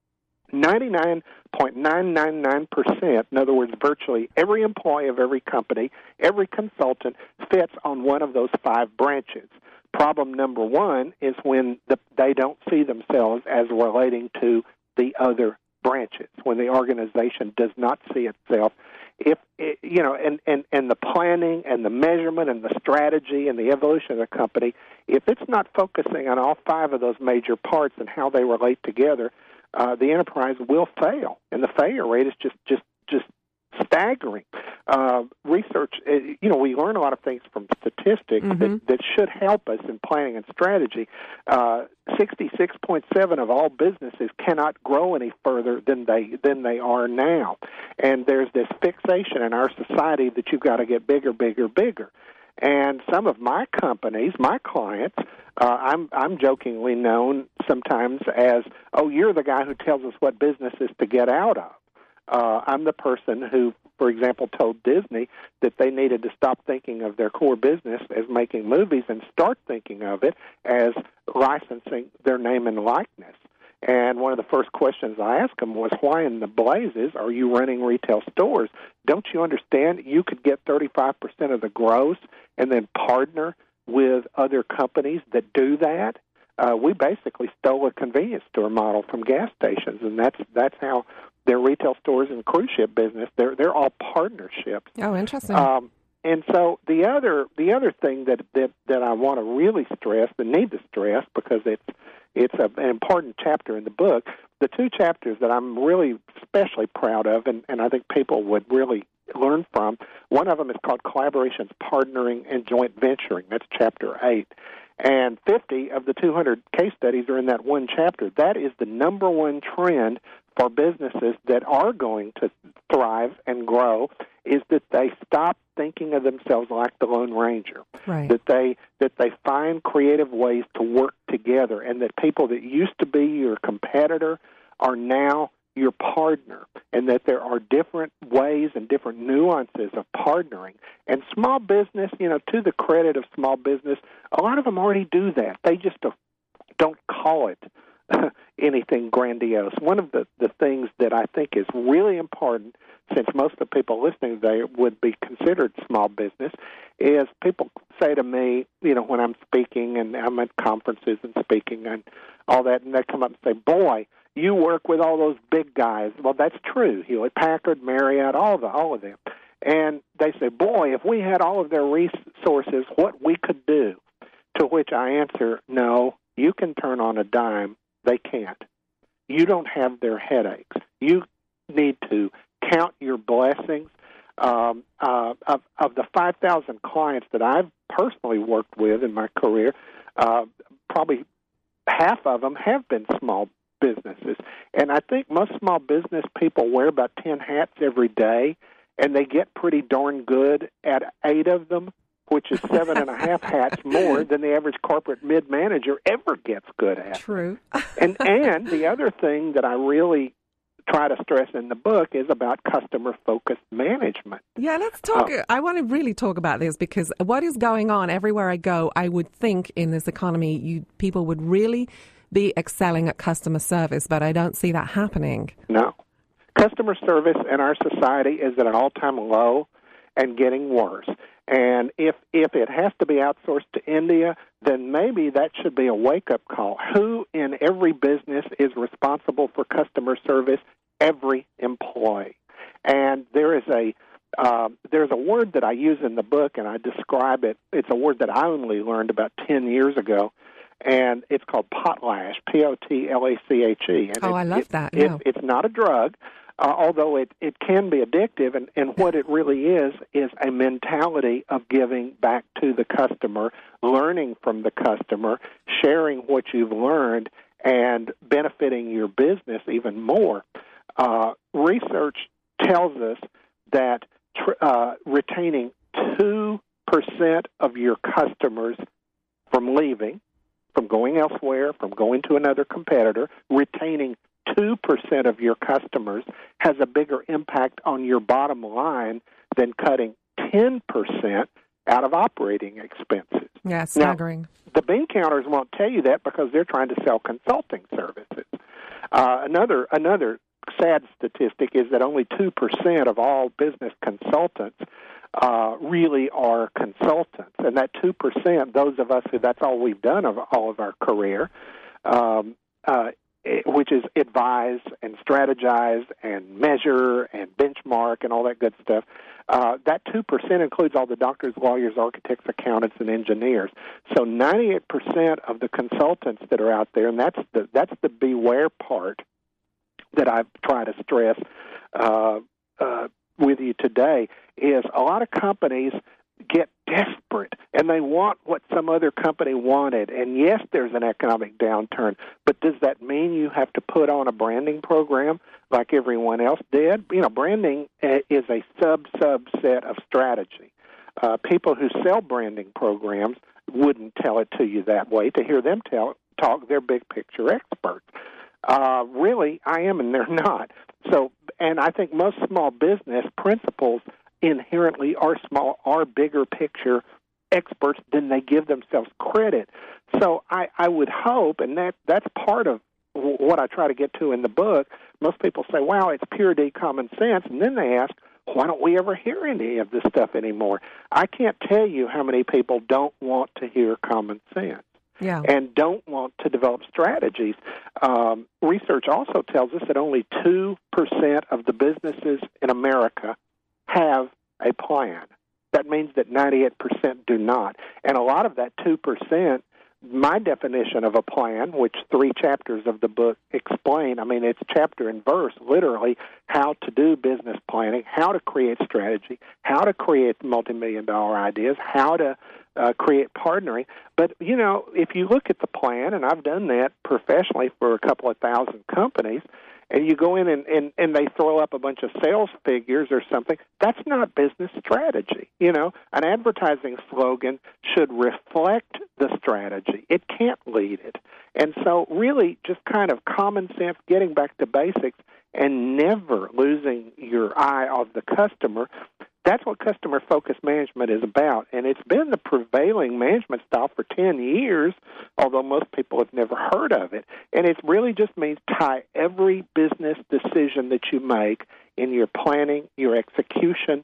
ninety-nine point nine nine nine percent, in other words, virtually every employee of every company, every consultant fits on one of those five branches. Problem number one is when the, they don't see themselves as relating to the other branches, when the organization does not see itself. If it, you know, and, and, and the planning and the measurement and the strategy and the evolution of the company, if it's not focusing on all five of those major parts and how they relate together, uh, the enterprise will fail, and the failure rate is just just just staggering. Uh, research, uh, you know, we learn a lot of things from statistics mm-hmm. that, that should help us in planning and strategy. Uh, sixty-six point seven of all businesses cannot grow any further than they than they are now, and there's this fixation in our society that you've got to get bigger, bigger, bigger. And some of my companies, my clients, uh, I'm I'm jokingly known sometimes as, "Oh, you're the guy who tells us what businesses to get out of." Uh, I'm the person who, for example, told Disney that they needed to stop thinking of their core business as making movies and start thinking of it as licensing their name and likeness. And one of the first questions I asked them was, why in the blazes are you running retail stores? Don't you understand you could get thirty-five percent of the gross and then partner with other companies that do that? Uh, we basically stole a convenience store model from gas stations, and that's that's how their retail stores and cruise ship business, they're they're all partnerships. Oh, interesting. Um, and so the other the other thing that, that, that I want to really stress, the need to stress, because it's it's a, an important chapter in the book, the two chapters that I'm really especially proud of, and, and I think people would really learn from, one of them is called Collaborations, Partnering, and Joint Venturing. That's chapter eight. And fifty of the two hundred case studies are in that one chapter. That is the number one trend for businesses that are going to thrive and grow, is that they stop thinking of themselves like the Lone Ranger. Right. That they that they find creative ways to work together, and that people that used to be your competitor are now your partner, and that there are different ways and different nuances of partnering. And small business, you know, to the credit of small business, a lot of them already do that. They just don't call it anything grandiose. One of the, the things that I think is really important, since most of the people listening today would be considered small business, is people say to me, you know, when I'm speaking and I'm at conferences and speaking and all that, and they come up and say, boy, you work with all those big guys. Well, that's true. Hewlett Packard, Marriott, all the all of them. And they say, boy, if we had all of their resources, what we could do. To which I answer, no, you can turn on a dime. They can't. You don't have their headaches. You need to count your blessings. Um, uh, of, of the five thousand clients that I've personally worked with in my career, uh, probably half of them have been small businesses. And I think most small business people wear about ten hats every day, and they get pretty darn good at eight of them, which is seven and a half hats more than the average corporate mid-manager ever gets good at. True. and and the other thing that I really try to stress in the book is about customer-focused management. Yeah, let's talk. Uh, I want to really talk about this, because what is going on everywhere I go, I would think in this economy, you people would really be excelling at customer service, but I don't see that happening. No. Customer service in our society is at an all-time low and getting worse. And if if it has to be outsourced to India, then maybe that should be a wake-up call. Who in every business is responsible for customer service? Every employee. And there is a uh, there's a word that I use in the book, and I describe it. It's a word that I only learned about ten years ago, and it's called potlash, P O T L A C H E. And oh, it, I love it, that. It, yeah. It's not a drug. uh, although it, it can be addictive. And, and what it really is is a mentality of giving back to the customer, learning from the customer, sharing what you've learned, and benefiting your business even more. Uh, research tells us that tr- uh, retaining two percent of your customers from leaving, from going elsewhere, from going to another competitor, retaining two percent of your customers has a bigger impact on your bottom line than cutting ten percent out of operating expenses. Yeah, staggering. Now, the bean counters won't tell you that because they're trying to sell consulting services. Uh, another another sad statistic is that only two percent of all business consultants uh, really are consultants. And that two percent, those of us who that's all we've done of all of our career, um, uh, which is advise and strategize and measure and benchmark and all that good stuff, uh, that two percent includes all the doctors, lawyers, architects, accountants, and engineers. So ninety-eight percent of the consultants that are out there, and that's the, that's the beware part that I try to stress uh, uh, with you today, is a lot of companies get desperate and they want what some other company wanted. And yes, there's an economic downturn, but does that mean you have to put on a branding program like everyone else did? You know, branding is a sub-subset of strategy. Uh, people who sell branding programs wouldn't tell it to you that way. To hear them tell talk, they're big picture experts. Uh, really, I am, and they're not. So, and I think most small business principals inherently are small, are bigger picture experts than they give themselves credit. So I, I would hope, and that that's part of w- what I try to get to in the book. Most people say, wow, it's pure D common sense, and then they ask, why don't we ever hear any of this stuff anymore? I can't tell you how many people don't want to hear common sense. Yeah. And don't want to develop strategies. Um, research also tells us that only two percent of the businesses in America have a plan. That means that ninety-eight percent do not. And a lot of that two percent, my definition of a plan, which three chapters of the book explain, I mean, it's chapter and verse, literally, how to do business planning, how to create strategy, how to create multi-million dollar ideas, how to uh, create partnering. But, you know, if you look at the plan, and I've done that professionally for a couple of thousand companies, and you go in and, and, and they throw up a bunch of sales figures or something, that's not business strategy. You know, an advertising slogan should reflect the strategy. It can't lead it. And so really just kind of common sense, getting back to basics, and never losing your eye of the customer. That's what customer-focused management is about, and it's been the prevailing management style for ten years, although most people have never heard of it. And it really just means tie every business decision that you make in your planning, your execution,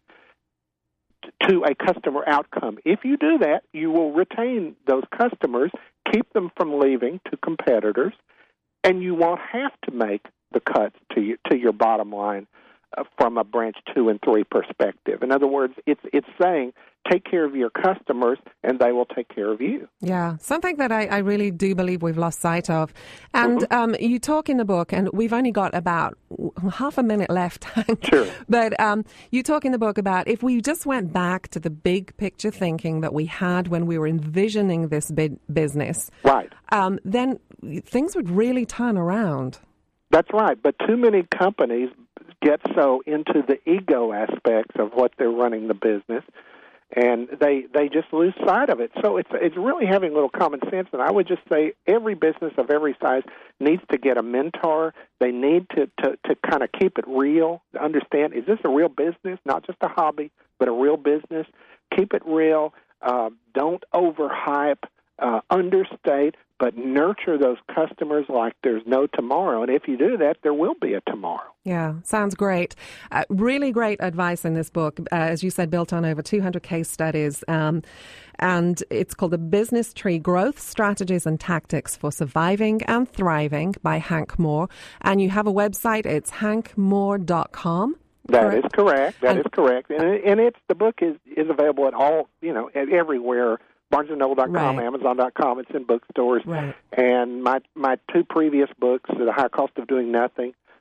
to a customer outcome. If you do that, you will retain those customers, keep them from leaving to competitors, and you won't have to make the cuts to you, to your bottom line uh, from a branch two and three perspective. In other words, it's it's saying take care of your customers and they will take care of you. Yeah, something that I, I really do believe we've lost sight of. And mm-hmm. um, you talk in the book, and we've only got about half a minute left. Sure. But um, you talk in the book about if we just went back to the big picture thinking that we had when we were envisioning this big business, right? Um, then things would really turn around. That's right, but too many companies get so into the ego aspects of what they're running the business, and they they just lose sight of it. So it's it's really having a little common sense, and I would just say every business of every size needs to get a mentor. They need to, to, to kind of keep it real, understand, is this a real business, not just a hobby, but a real business? Keep it real. Uh, don't overhype, uh, understate, but nurture those customers like there's no tomorrow. And if you do that, there will be a tomorrow. Yeah, sounds great. Uh, really great advice in this book, uh, as you said, built on over two hundred case studies. Um, and it's called The Business Tree, Growth Strategies and Tactics for Surviving and Thriving by Hank Moore. And you have a website. It's hank moore dot com. That correct? is correct. That and, is correct. And, and it's the book is, is available at all, you know, at everywhere. Barnes and Noble dot com, right. Amazon dot com. It's in bookstores. Right. And my my two previous books, The High Cost of Doing Nothing,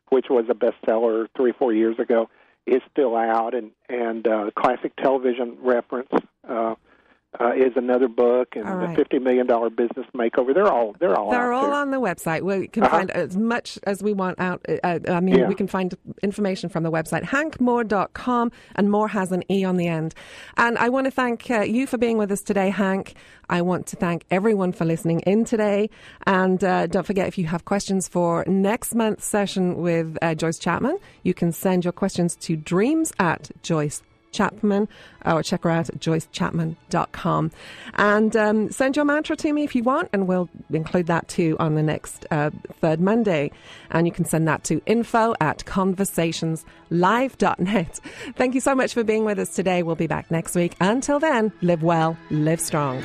which was a bestseller three, four years ago, is still out, and and uh, classic television reference uh, uh, is another book, and right. the fifty million dollar business makeover. They're all they're all they're out all there. on the website. We can Uh-huh. find as much as we want out. Uh, I mean, Yeah. we can find information from the website hank moore dot com, and Moore has an E on the end. And I want to thank uh, you for being with us today, Hank. I want to thank everyone for listening in today. And uh, don't forget, if you have questions for next month's session with uh, Joyce Chapman, you can send your questions to dreams at Joyce Chapman, or check her out at joyce chapman dot com. And um, send your mantra to me if you want, and we'll include that too on the next uh, third Monday. And you can send that to info at conversations live dot net. Thank you so much for being with us today. We'll be back next week. Until then, live well, live strong.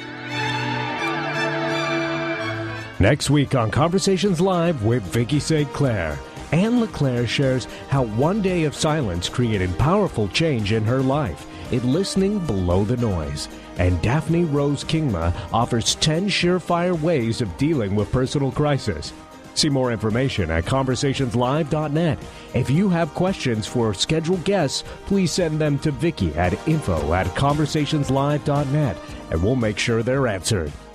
Next week on Conversations Live with Vicki Saint Clair, Anne LeClaire shares how one day of silence created powerful change in her life in listening below the noise. And Daphne Rose Kingma offers ten surefire ways of dealing with personal crisis. See more information at conversations live dot net. If you have questions for scheduled guests, please send them to Vicki at info at conversations live dot net, and we'll make sure they're answered.